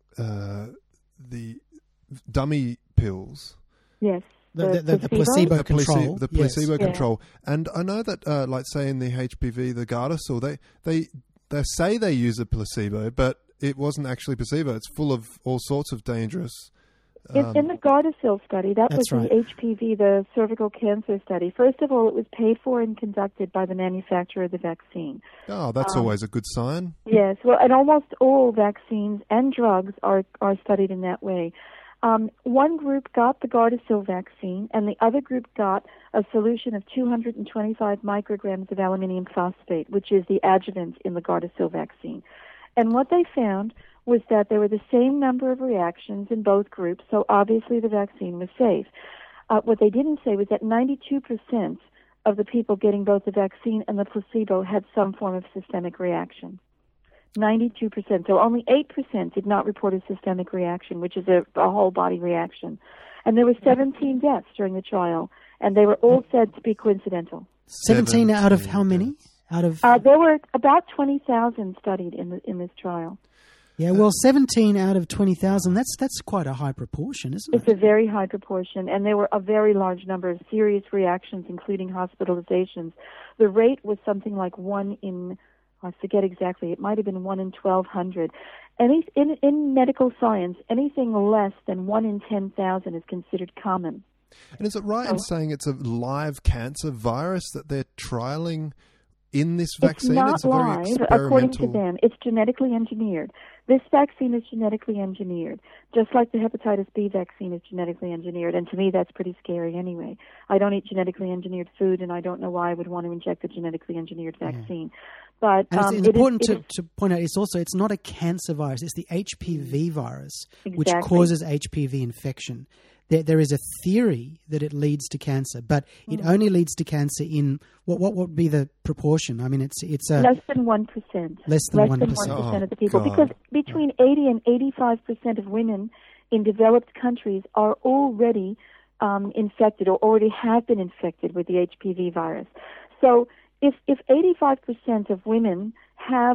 dummy pills. Yes. The placebo control. The placebo Yes. control. And I know that, like say in the HPV, the Gardasil, they say they use a placebo, but it wasn't actually placebo. It's full of all sorts of dangerous... In the Gardasil study, that was right. the HPV, the cervical cancer study. First of all, it was paid for and conducted by the manufacturer of the vaccine. Oh, that's always a good sign. Yes, well, and almost all vaccines and drugs are studied in that way. One group got the Gardasil vaccine, and the other group got a solution of 225 micrograms of aluminium phosphate, which is the adjuvant in the Gardasil vaccine. And what they found was that there were the same number of reactions in both groups, so obviously the vaccine was safe. What they didn't say was that 92% of the people getting both the vaccine and the placebo had some form of systemic reaction. 92%. So only 8% did not report a systemic reaction, which is a whole body reaction. And there were 17 deaths during the trial, and they were all said to be coincidental. 17 out of how many? Out of there were about 20,000 studied in this trial. Yeah, well, 17 out of 20,000, that's quite a high proportion, isn't It's it? a very high proportion, and there were a very large number of serious reactions, including hospitalizations. The rate was something like 1 in, I forget exactly, it might have been 1 in 1,200. In medical science, anything less than 1 in 10,000 is considered common. And is it right in saying it's a live cancer virus that they're trialing in this vaccine? It's not a very live, experimental... according to them. It's genetically engineered. This vaccine is genetically engineered, just like the hepatitis B vaccine is genetically engineered. And to me, that's pretty scary anyway. I don't eat genetically engineered food, and I don't know why I would want to inject a genetically engineered vaccine. But and it's important to point out, it's not a cancer virus. It's the HPV virus, which causes HPV infection. There is a theory that it leads to cancer, but it only leads to cancer in what would be the proportion? I mean, it's less than 1%. Less than 1%. 1% of the people, God. because between 80 and 85% of women in developed countries are already infected or already have been infected with the HPV virus. So if 85% of women have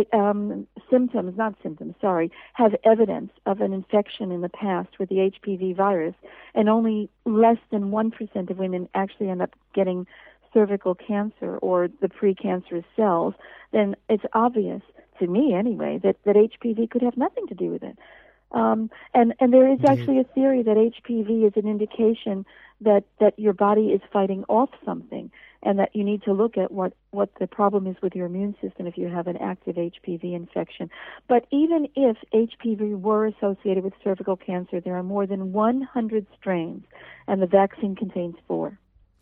have evidence of an infection in the past with the HPV virus, and only less than 1% of women actually end up getting cervical cancer or the precancerous cells, then it's obvious, to me anyway, that HPV could have nothing to do with it. And there is actually a theory that HPV is an indication that your body is fighting off something, and that you need to look at what the problem is with your immune system if you have an active HPV infection. But even if HPV were associated with cervical cancer, there are more than 100 strains, and the vaccine contains 4.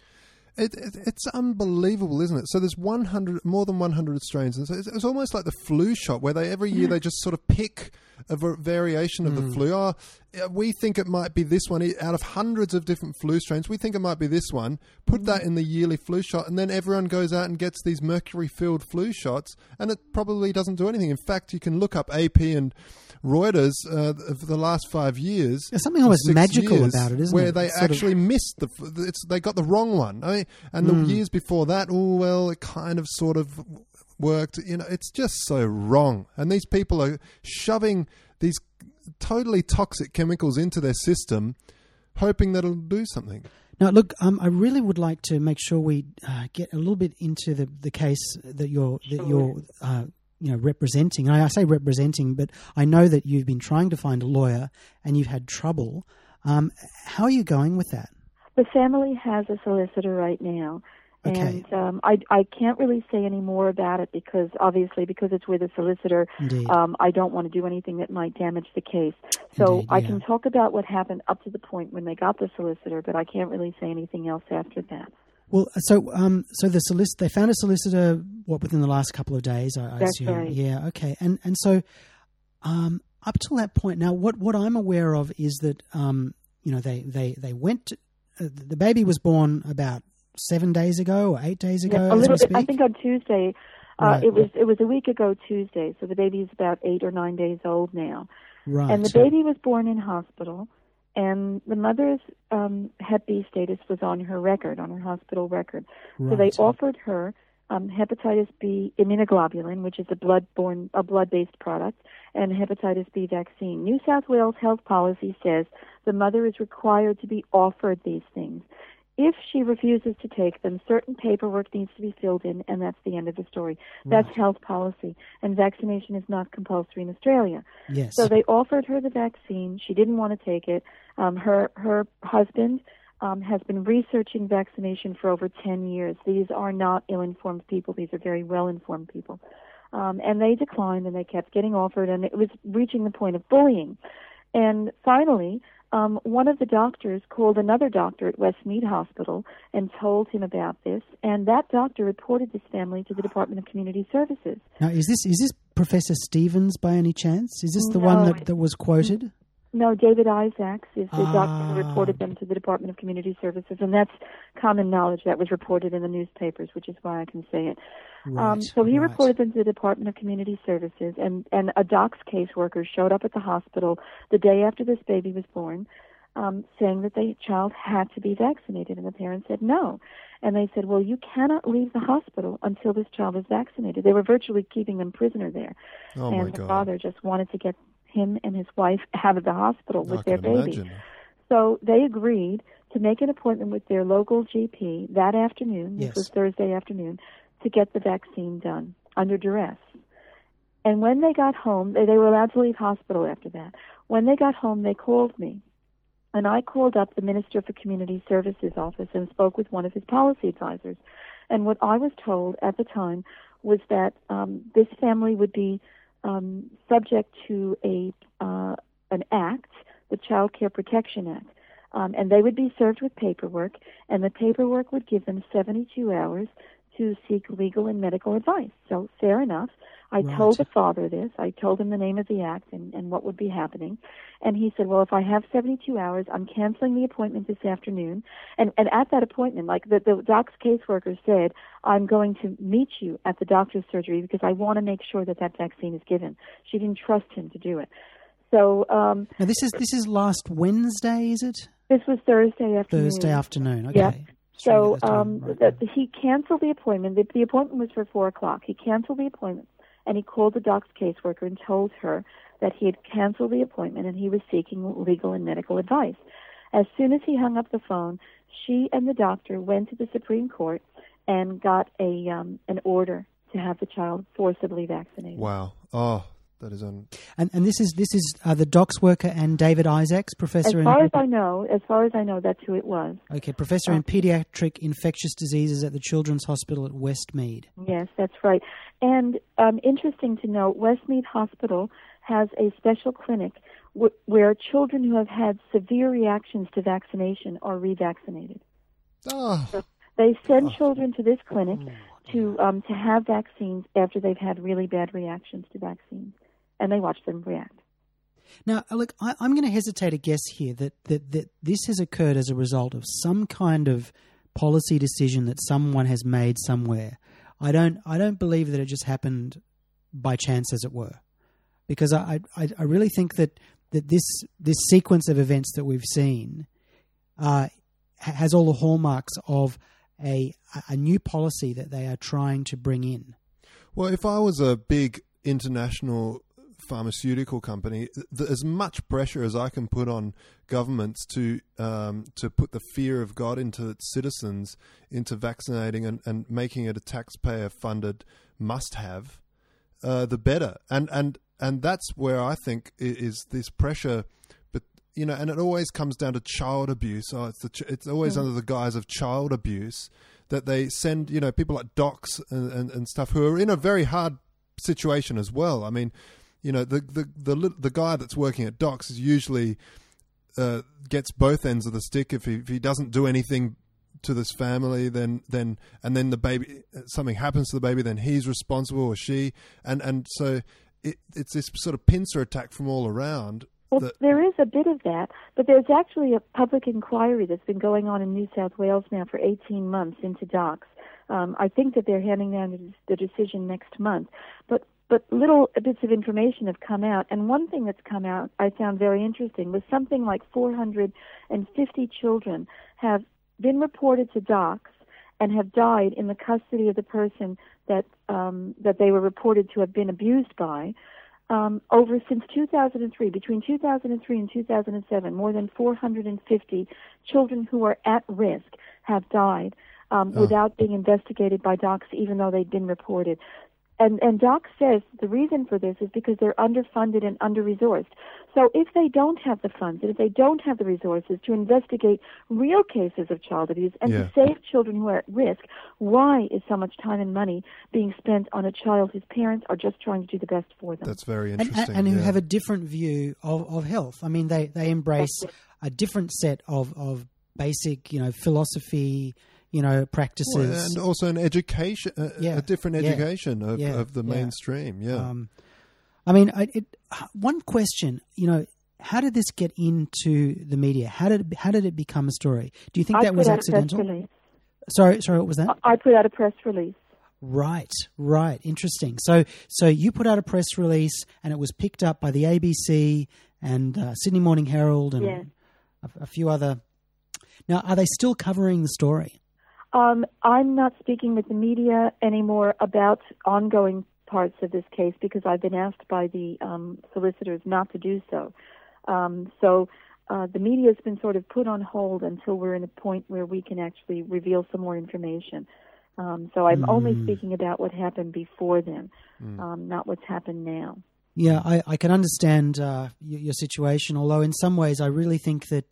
It's unbelievable, isn't it? So there's more than 100 strains, and so it's almost like the flu shot, where every year they just sort of pick a variation of the flu. Oh, we think it might be this one out of hundreds of different flu strains. We think it might be this one. Put that in the yearly flu shot, and then everyone goes out and gets these mercury-filled flu shots, and it probably doesn't do anything. In fact, you can look up AP and Reuters for the last 5 years. There's something almost magical about it, isn't it? Where they actually missed they got the wrong one. I mean, and the years before that, it kind of sort of worked. It's just so wrong. And these people are shoving these totally toxic chemicals into their system, hoping that it'll do something. Now, look, I really would like to make sure we get a little bit into the case that you're representing. And I say representing, but I know that you've been trying to find a lawyer and you've had trouble. How are you going with that? The family has a solicitor right now. Okay. And I can't really say any more about it because it's with a solicitor. Indeed. I don't want to do anything that might damage the case. So Indeed, I can talk about what happened up to the point when they got the solicitor, but I can't really say anything else after that. Well, so they found a solicitor within the last couple of days, I That's assume. right. Yeah. Okay. And so up till that point, now what I'm aware of is that they went. The baby was born about 7 days ago or 8 days ago. Yeah, a little bit. Speak? I think on Tuesday. Right. It was a week ago Tuesday. So the baby's about 8 or 9 days old now. Right. And the baby was born in hospital. and the mother's Hep B status was on her record, on her hospital record. Right. So they offered her hepatitis B immunoglobulin, which is a blood-based product, and hepatitis B vaccine. New South Wales health policy says the mother is required to be offered these things. If she refuses to take them, certain paperwork needs to be filled in, and that's the end of the story. That's health policy, and vaccination is not compulsory in Australia. Yes. So they offered her the vaccine. She didn't want to take it. Her husband has been researching vaccination for over 10 years. These are not ill-informed people. These are very well-informed people. And they declined, and they kept getting offered, and it was reaching the point of bullying. And finally, one of the doctors called another doctor at Westmead Hospital and told him about this, and that doctor reported this family to the Department of Community Services. Now, is this Professor Stevens by any chance? Is this the one that was quoted? No, David Isaacs is the doctor who reported them to the Department of Community Services, and that's common knowledge. That was reported in the newspapers, which is why I can say it. So he reported them to the Department of Community Services, and a DOCS caseworker showed up at the hospital the day after this baby was born, saying that the child had to be vaccinated, and the parents said no. And they said, well, you cannot leave the hospital until this child is vaccinated. They were virtually keeping them prisoner there. Oh, and my the God. father just wanted to get him and his wife out of the hospital with their baby. Imagine. So they agreed to make an appointment with their local GP that afternoon, this was Thursday afternoon, to get the vaccine done under duress. And when they got home, they were allowed to leave hospital after that. When they got home, they called me. And I called up the Minister for Community Services office and spoke with one of his policy advisors. And what I was told at the time was that this family would be subject to an act, the Child Care Protection Act, and they would be served with paperwork, and the paperwork would give them 72 hours to seek legal and medical advice. So fair enough. I told the father this. I told him the name of the act and what would be happening. And he said, well, if I have 72 hours, I'm canceling the appointment this afternoon. And at that appointment, like the DOCS caseworker said, I'm going to meet you at the doctor's surgery because I want to make sure that vaccine is given. She didn't trust him to do it. So now this is last Wednesday, is it? This was Thursday afternoon. Thursday afternoon, okay. Yeah. So right. He canceled the appointment. The appointment was for 4 o'clock. He canceled the appointment, and he called the DOCS caseworker and told her that he had canceled the appointment and he was seeking legal and medical advice. As soon as he hung up the phone, she and the doctor went to the Supreme Court and got an order to have the child forcibly vaccinated. Wow. Oh, that is on. And this is the DOCS worker and David Isaacs, professor. As far as I know, that's who it was. Okay, professor in pediatric infectious diseases at the Children's Hospital at Westmead. Yes, that's right. And interesting to note, Westmead Hospital has a special clinic where children who have had severe reactions to vaccination are revaccinated. Oh. So they send children to this clinic to have vaccines after they've had really bad reactions to vaccines, and they watch them react. Now, look, I'm going to hesitate to guess here that this has occurred as a result of some kind of policy decision that someone has made somewhere. I don't believe that it just happened by chance, as it were, because I really think that this sequence of events that we've seen has all the hallmarks of a new policy that they are trying to bring in. Well, if I was a big international pharmaceutical company, as much pressure as I can put on governments to put the fear of God into its citizens, into vaccinating and making it a taxpayer-funded must-have, the better. And that's where I think is this pressure. But and it always comes down to child abuse. Oh, it's always under the guise of child abuse that they send people like docs and stuff who are in a very hard situation as well. I mean, the guy that's working at docs is usually gets both ends of the stick. If he doesn't do anything to this family, then the baby, something happens to the baby, then he's responsible, or she, and so it's this sort of pincer attack from all around. Well, there is a bit of that, but there's actually a public inquiry that's been going on in New South Wales now for 18 months into docs. I think that they're handing down the decision next month. But but little bits of information have come out. And one thing that's come out I found very interesting was something like 450 children have been reported to docs and have died in the custody of the person that they were reported to have been abused by. Over since 2003, between 2003 and 2007, more than 450 children who are at risk have died without being investigated by docs, even though they'd been reported. And Doc says the reason for this is because they're underfunded and under-resourced. So if they don't have the funds and if they don't have the resources to investigate real cases of child abuse and to save children who are at risk, why is so much time and money being spent on a child whose parents are just trying to do the best for them? That's very interesting. And who have a different view of health. I mean, they embrace a different set of basic, philosophy, practices. And also an education, a different education of the mainstream. Yeah. One question, how did this get into the media? How did it become a story? Do you think that was accidental? Sorry, what was that? I put out a press release. Right. Interesting. So you put out a press release, and it was picked up by the ABC and Sydney Morning Herald and a few other. Now, are they still covering the story? I'm not speaking with the media anymore about ongoing parts of this case because I've been asked by the solicitors not to do so. So the media has been sort of put on hold until we're in a point where we can actually reveal some more information. So I'm only speaking about what happened before then, not what's happened now. Yeah, I can understand your situation, although in some ways I really think that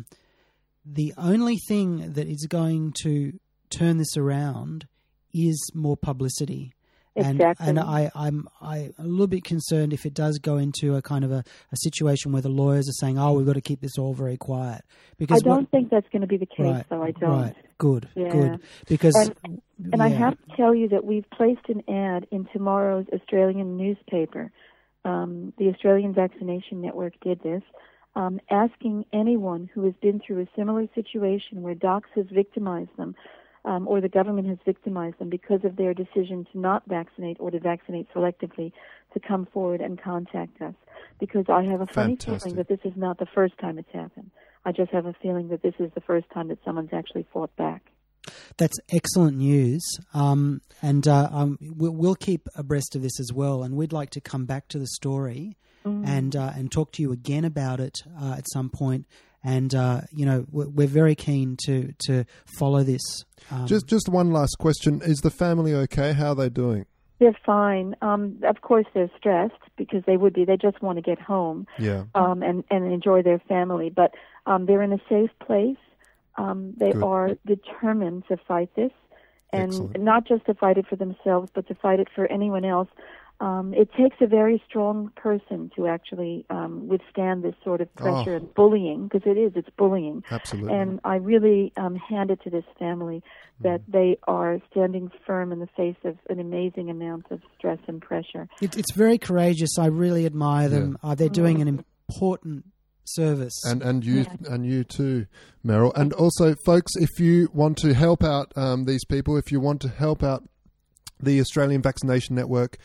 the only thing that is going to turn this around is more publicity. Exactly. And I'm a little bit concerned if it does go into a kind of a situation where the lawyers are saying, we've got to keep this all very quiet. Because I don't think that's going to be the case, though. I don't. Right. Good. Because, I have to tell you that we've placed an ad in tomorrow's Australian newspaper. The Australian Vaccination Network did this, asking anyone who has been through a similar situation where docs has victimized them, or the government has victimized them because of their decision to not vaccinate or to vaccinate selectively, to come forward and contact us. Because I have a funny feeling that this is not the first time it's happened. I just have a feeling that this is the first time that someone's actually fought back. That's excellent news, and we'll keep abreast of this as well. And we'd like to come back to the story and talk to you again about it at some point. And we're very keen to follow this. Just one last question: is the family okay? How are they doing? They're fine. Of course, they're stressed because they would be. They just want to get home. Yeah. And enjoy their family, but they're in a safe place. They are determined to fight this, and not just to fight it for themselves, but to fight it for anyone else. It takes a very strong person to actually withstand this sort of pressure and bullying, because it's bullying. Absolutely. And I really hand it to this family that they are standing firm in the face of an amazing amount of stress and pressure. It's very courageous. I really admire them. They're doing an important service. And you too, Meryl. And also, folks, if you want to help out these people, if you want to help out the Australian Vaccination Network,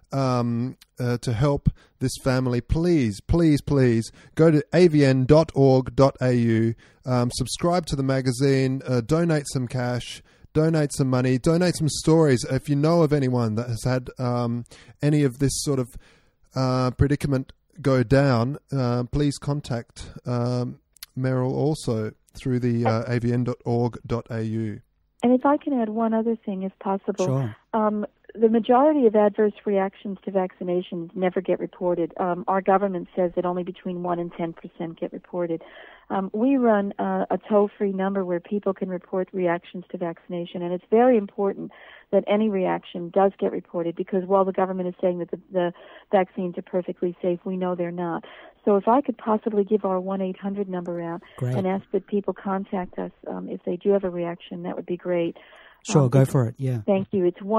to help this family, please go to avn.org.au, subscribe to the magazine, donate some cash, donate some money, donate some stories. If you know of anyone that has had any of this sort of predicament go down, please contact Meryl also through the avn.org.au. And if I can add one other thing, if possible. Sure. The majority of adverse reactions to vaccinations never get reported. Our government says that only between 1 and 10% get reported. We run a toll-free number where people can report reactions to vaccination, and it's very important that any reaction does get reported, because while the government is saying that the vaccines are perfectly safe, we know they're not. So if I could possibly give our 1-800 number out and ask that people contact us if they do have a reaction, that would be great. Sure, go for it, yeah. Thank you. It's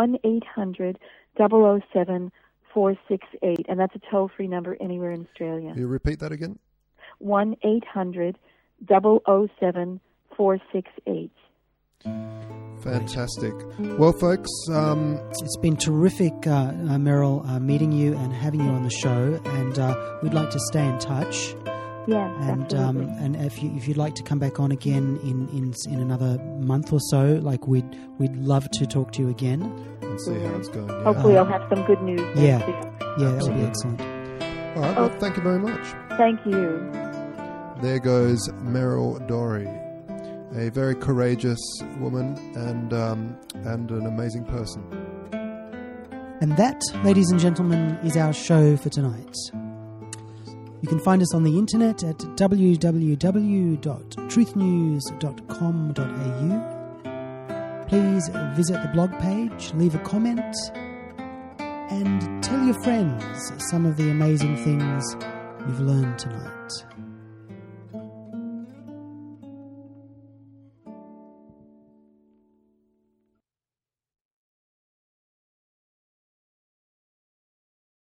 1-800-007-468, and that's a toll-free number anywhere in Australia. Can you repeat that again? 1-800-007-468. Fantastic. Well, folks, it's been terrific, Meryl, meeting you and having you on the show, and we'd like to stay in touch. Yes, absolutely. And if you'd like to come back on again in another month or so, like we'd love to talk to you again and see how it's going. Yeah. Hopefully, I'll have some good news. Yeah, that would be excellent. All right. Well, thank you very much. Thank you. There goes Meryl Dorey, a very courageous woman and an amazing person. And that, ladies and gentlemen, is our show for tonight. You can find us on the internet at www.truthnews.com.au. Please visit the blog page, leave a comment, and tell your friends some of the amazing things you've learned tonight.